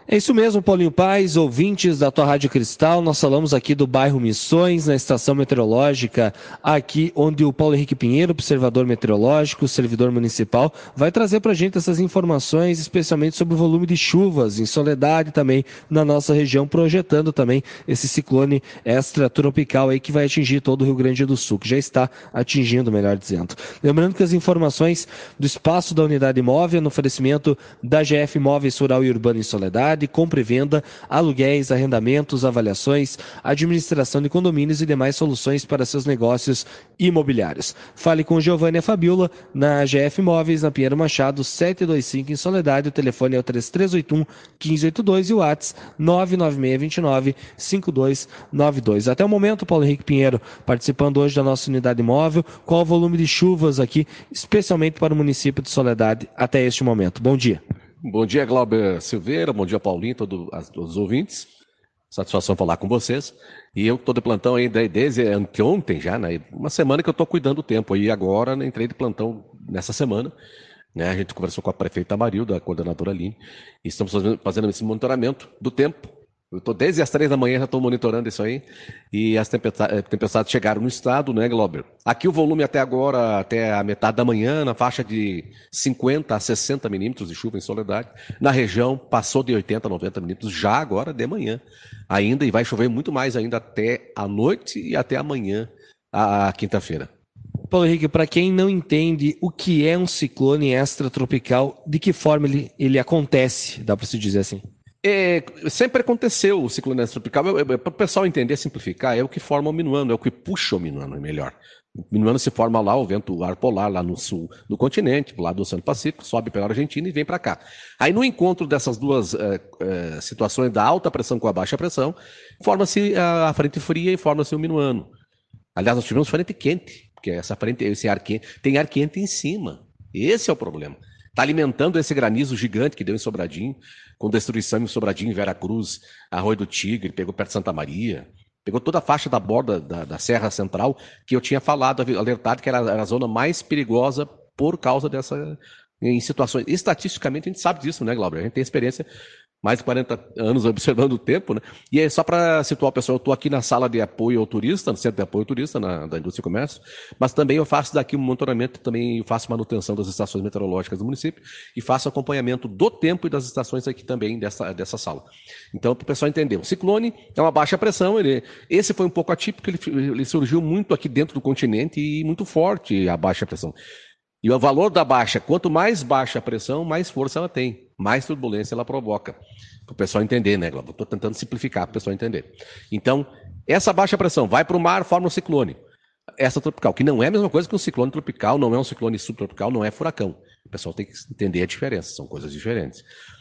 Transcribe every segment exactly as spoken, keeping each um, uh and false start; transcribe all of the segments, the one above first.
É isso mesmo, Paulinho Paes, ouvintes da tua Rádio Cristal. Nós falamos aqui do bairro Missões, na estação meteorológica, aqui onde o Paulo Henrique Pinheiro, observador meteorológico, servidor municipal, vai trazer para a gente essas informações, especialmente sobre o volume de chuvas em Soledade também na nossa região, projetando também esse ciclone extratropical aí que vai atingir todo o Rio Grande do Sul, que já está atingindo, melhor dizendo. Lembrando que as informações do espaço da unidade móvel no oferecimento da G F Móveis Rural e Urbano em Soledade, compra e venda, aluguéis, arrendamentos, avaliações, administração de condomínios e demais soluções para seus negócios imobiliários. Fale com Giovanni Fabiola na G F Móveis, na Pinheiro Machado, setecentos e vinte e cinco em Soledade. O telefone é o três três oito um, um cinco oito dois e o WhatsApp nove nove seis dois nove, cinco dois nove dois. Até o momento, Paulo Henrique Pinheiro, participando hoje da nossa unidade móvel. Qual o volume de chuvas aqui, especialmente para o município de Soledade, até este momento? Bom dia. Bom dia, Glauber Silveira, bom dia, Paulinho, todos os ouvintes. Satisfação falar com vocês. E eu estou de plantão ainda desde anteontem já, né? Uma semana que eu estou cuidando do tempo. E agora né, entrei de plantão nessa semana. Né? A gente conversou com a prefeita Marilda, a coordenadora Aline, e estamos fazendo, fazendo esse monitoramento do tempo. Eu estou desde as três da manhã, já estou monitorando isso aí. E as tempestades, tempestades chegaram no estado, né, Glauber? Aqui o volume até agora, até a metade da manhã, na faixa de cinquenta a sessenta milímetros de chuva em Soledade. Na região, passou de oitenta a noventa milímetros já agora de manhã ainda. E vai chover muito mais ainda até a noite e até amanhã, a, a quinta-feira. Paulo Henrique, para quem não entende o que é um ciclone extratropical, de que forma ele, ele acontece, dá para se dizer assim? É, sempre aconteceu o ciclone extratropical, para o pessoal entender, simplificar, é o que forma o minuano, é o que puxa o minuano, melhor. O minuano se forma lá, o vento o ar polar, lá no sul do continente, lá do Oceano Pacífico, sobe pela Argentina e vem para cá. Aí no encontro dessas duas é, é, situações da alta pressão com a baixa pressão, forma-se a, a frente fria e forma-se o minuano. Aliás, nós tivemos frente quente, porque essa frente, esse ar quente, tem ar quente em cima. Esse é o problema. Está alimentando esse granizo gigante que deu em Sobradinho, com destruição em Sobradinho, Veracruz, Arroio do Tigre, pegou perto de Santa Maria, pegou toda a faixa da borda da, da Serra Central, que eu tinha falado, alertado que era, era a zona mais perigosa por causa dessa, em situações. Estatisticamente a gente sabe disso, né, Glauber? A gente tem experiência, mais de quarenta anos observando o tempo, né? E é só para situar o pessoal, eu estou aqui na sala de apoio ao turista, no centro de apoio ao turista, na, da Indústria e Comércio, mas também eu faço daqui um monitoramento, também faço manutenção das estações meteorológicas do município e faço acompanhamento do tempo e das estações aqui também dessa, dessa sala. Então, para o pessoal entender, o ciclone é uma baixa pressão, ele, esse foi um pouco atípico, ele, ele surgiu muito aqui dentro do continente e muito forte a baixa pressão. E o valor da baixa, quanto mais baixa a pressão, mais força ela tem, mais turbulência ela provoca. Para o pessoal entender, né, Glauber? Estou tentando simplificar para o pessoal entender. Então, essa baixa pressão vai para o mar, forma um ciclone. Essa tropical, que não é a mesma coisa que um ciclone tropical, não é um ciclone subtropical, não é furacão. O pessoal tem que entender a diferença, são coisas diferentes.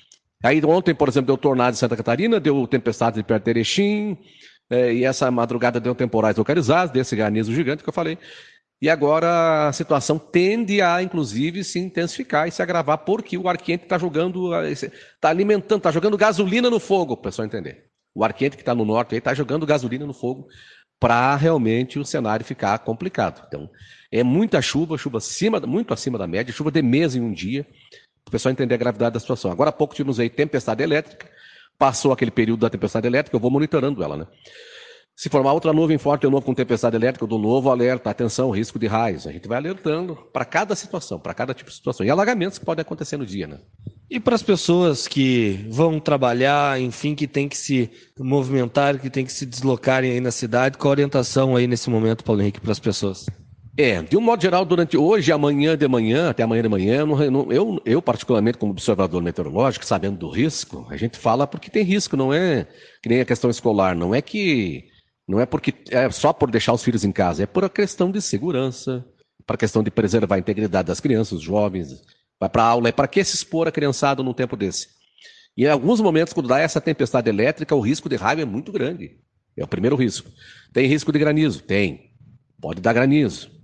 Aí ontem, por exemplo, deu tornado em Santa Catarina, deu tempestade de perto de Erechim, é, e essa madrugada deu temporais localizados, desse granizo gigante que eu falei. E agora a situação tende a, inclusive, se intensificar e se agravar, porque o ar quente está jogando, está alimentando, está jogando gasolina no fogo, para o pessoal entender. O ar quente que está no norte está jogando gasolina no fogo para realmente o cenário ficar complicado. Então, é muita chuva, chuva acima, muito acima da média, chuva de mês em um dia, para o pessoal entender a gravidade da situação. Agora há pouco tivemos aí tempestade elétrica, passou aquele período da tempestade elétrica, eu vou monitorando ela, né? Se formar outra nuvem forte, de novo com tempestade elétrica, eu dou novo alerta, atenção, risco de raios. A gente vai alertando para cada situação, para cada tipo de situação. E alagamentos que podem acontecer no dia, né? E para as pessoas que vão trabalhar, enfim, que tem que se movimentar, que tem que se deslocarem aí na cidade, qual a orientação aí nesse momento, Paulo Henrique, para as pessoas? É, de um modo geral, durante hoje, amanhã de manhã, até amanhã de manhã, eu, não, eu, eu particularmente como observador meteorológico, sabendo do risco, a gente fala porque tem risco, não é que nem a questão escolar, não é que... Não é porque é só por deixar os filhos em casa, é por a questão de segurança, para a questão de preservar a integridade das crianças, dos jovens, vai para a aula, é para que se expor a criançada num tempo desse. E em alguns momentos, quando dá essa tempestade elétrica, o risco de raio é muito grande. É o primeiro risco. Tem risco de granizo? Tem. Pode dar granizo.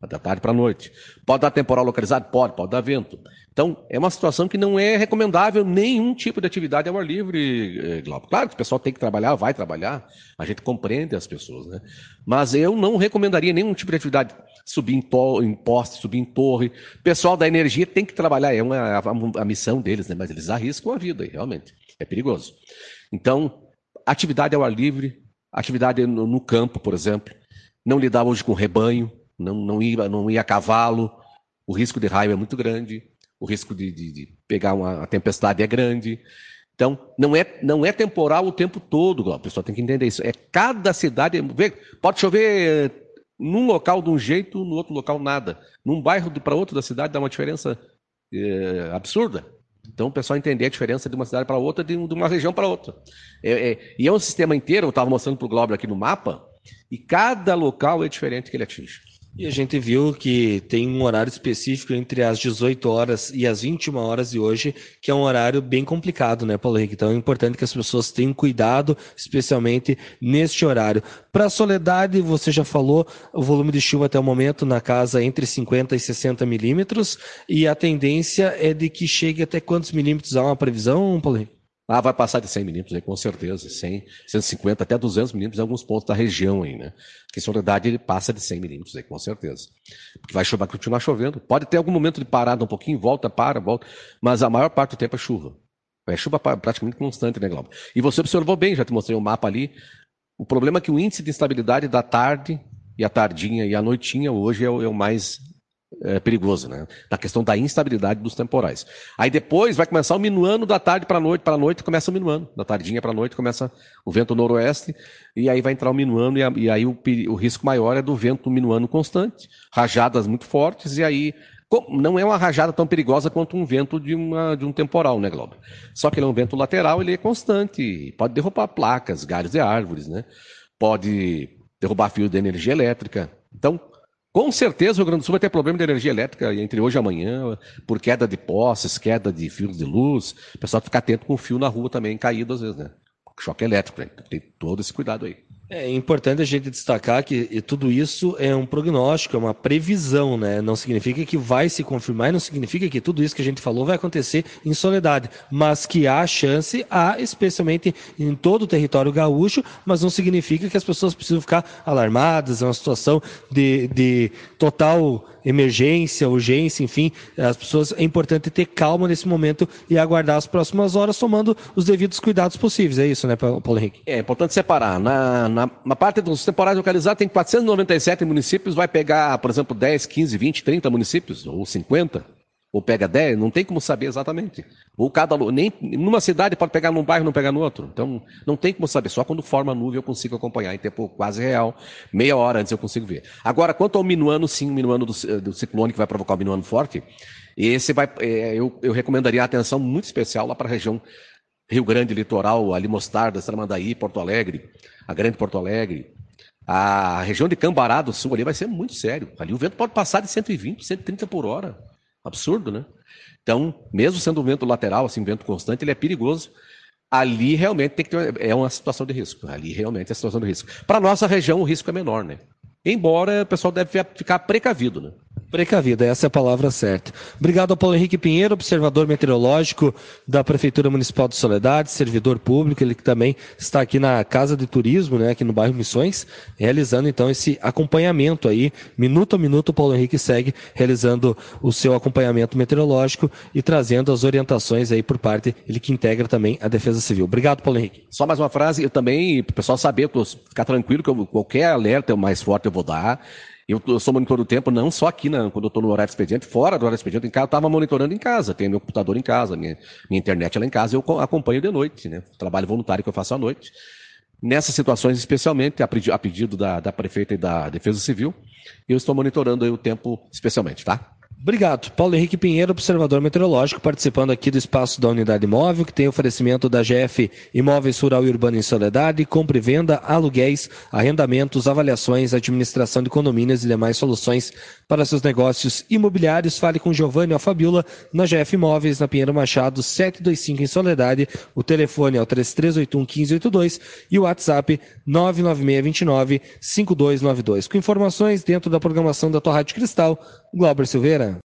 da tarde para a noite. Pode dar temporal localizado? Pode, pode dar vento. Então, é uma situação que não é recomendável nenhum tipo de atividade ao ar livre, Glauco. Claro que o pessoal tem que trabalhar, vai trabalhar, a gente compreende as pessoas, né? Mas eu não recomendaria nenhum tipo de atividade, subir em, to- em poste, subir em torre. O pessoal da energia tem que trabalhar, é uma, a, a missão deles, né? Mas eles arriscam a vida, realmente. É perigoso. Então, atividade ao ar livre, atividade no, no campo, por exemplo. Não lidar hoje com rebanho, não, não, ir, não ir a cavalo, o risco de raio é muito grande. O risco de, de, de pegar uma, uma tempestade é grande. Então, não é, não é temporal o tempo todo, a pessoa tem que entender isso. É cada cidade. Pode chover num local de um jeito, no outro local nada. Num bairro para outro da cidade dá uma diferença é, absurda. Então, o pessoal entender a diferença de uma cidade para outra, de, de uma região para outra. É, é, e é um sistema inteiro, eu estava mostrando para o Glauber aqui no mapa, e cada local é diferente que ele atinge. E a gente viu que tem um horário específico entre as dezoito horas e as vinte e uma horas de hoje, que é um horário bem complicado, né, Paulo Henrique? Então é importante que as pessoas tenham cuidado, especialmente neste horário. Para a Soledade, você já falou, o volume de chuva até o momento na casa entre cinquenta e sessenta milímetros, e a tendência é de que chegue até quantos milímetros? Há uma previsão, Paulo Henrique? Ah, vai passar de cem milímetros aí, com certeza. cem, cento e cinquenta até duzentos milímetros em alguns pontos da região aí, né? Porque em Soledade ele passa de cem milímetros aí, com certeza. Porque vai chover, vai continuar chovendo. Pode ter algum momento de parada um pouquinho, volta, para, volta. Mas a maior parte do tempo é chuva. É chuva praticamente constante, né, Glauber? E você observou bem, já te mostrei o mapa ali. O problema é que o índice de instabilidade da tarde e a tardinha e a noitinha hoje é o, é o mais é, perigoso, né? Na questão da instabilidade dos temporais. Aí depois vai começar o minuano da tarde para a noite, para a noite começa o minuano, da tardinha para a noite começa o vento noroeste, e aí vai entrar o minuano, e, a, e aí o, o risco maior é do vento minuano constante, rajadas muito fortes, e aí não é uma rajada tão perigosa quanto um vento de, uma, de um temporal, né, Glauber? Só que ele é um vento lateral, ele é constante, pode derrubar placas, galhos de árvores, né? Pode derrubar fios de energia elétrica. Então, com certeza o Rio Grande do Sul vai ter problema de energia elétrica entre hoje e amanhã, por queda de postes, queda de fios de luz. O pessoal fica atento com o fio na rua também caído às vezes, né? Choque elétrico, né? Tem todo esse cuidado aí. É importante a gente destacar que tudo isso é um prognóstico, é uma previsão, né? Não significa que vai se confirmar e não significa que tudo isso que a gente falou vai acontecer em Soledade, mas que há chance, há, especialmente em todo o território gaúcho, mas não significa que as pessoas precisam ficar alarmadas, é uma situação de, de total emergência, urgência, enfim, as pessoas, é importante ter calma nesse momento e aguardar as próximas horas, tomando os devidos cuidados possíveis, é isso, né, Paulo Henrique? É importante separar, na, na, na parte dos temporais localizados tem quatrocentos e noventa e sete municípios, vai pegar, por exemplo, dez, quinze, vinte, trinta municípios, ou cinquenta, ou pega dez, não tem como saber exatamente. Ou cada, nem numa cidade pode pegar num bairro e não pegar no outro. Então, não tem como saber. Só quando forma a nuvem eu consigo acompanhar em tempo quase real. Meia hora antes eu consigo ver. Agora, quanto ao minuano, sim, o minuano do, do ciclone que vai provocar o minuano forte, esse vai, é, eu, eu recomendaria a atenção muito especial lá para a região Rio Grande, Litoral, ali Mostarda, Tramandaí, Porto Alegre, a Grande Porto Alegre. A região de Cambará do Sul ali vai ser muito sério. Ali o vento pode passar de cento e vinte, cento e trinta por hora. Absurdo, né? Então, mesmo sendo um vento lateral, assim, um vento constante, ele é perigoso. Ali realmente tem que ter, é uma situação de risco. Ali realmente é situação de risco. Para a nossa região, o risco é menor, né? Embora o pessoal deve ficar precavido, né? Precavido, essa é a palavra certa. Obrigado ao Paulo Henrique Pinheiro, observador meteorológico da Prefeitura Municipal de Soledade, servidor público, ele que também está aqui na Casa de Turismo, né, aqui no bairro Missões, realizando então esse acompanhamento aí, minuto a minuto o Paulo Henrique segue realizando o seu acompanhamento meteorológico e trazendo as orientações aí por parte, ele que integra também a Defesa Civil. Obrigado, Paulo Henrique. Só mais uma frase, eu também, para o pessoal saber, ficar tranquilo que eu, qualquer alerta mais forte eu vou dar. Eu, eu sou monitor do tempo, não só aqui, na, quando eu estou no horário expediente, fora do horário expediente, em casa, eu estava monitorando em casa, tenho meu computador em casa, minha, minha internet lá em casa, eu acompanho de noite, né? Trabalho voluntário que eu faço à noite. Nessas situações, especialmente, a pedido, a pedido da, da prefeita e da Defesa Civil, eu estou monitorando aí o tempo especialmente, tá? Obrigado. Paulo Henrique Pinheiro, observador meteorológico, participando aqui do espaço da Unidade Móvel, que tem oferecimento da G F Imóveis Rural e Urbano em Soledade, compra e venda, aluguéis, arrendamentos, avaliações, administração de condomínios e demais soluções para seus negócios imobiliários. Fale com Giovanni ou Fabiola na G F Imóveis, na Pinheiro Machado, setecentos e vinte e cinco em Soledade. O telefone é o três três oito um, um cinco oito dois e o WhatsApp nove nove seis dois nove, cinco dois nove dois. Com informações dentro da programação da tua Rádio Cristal, Glauber Silveira.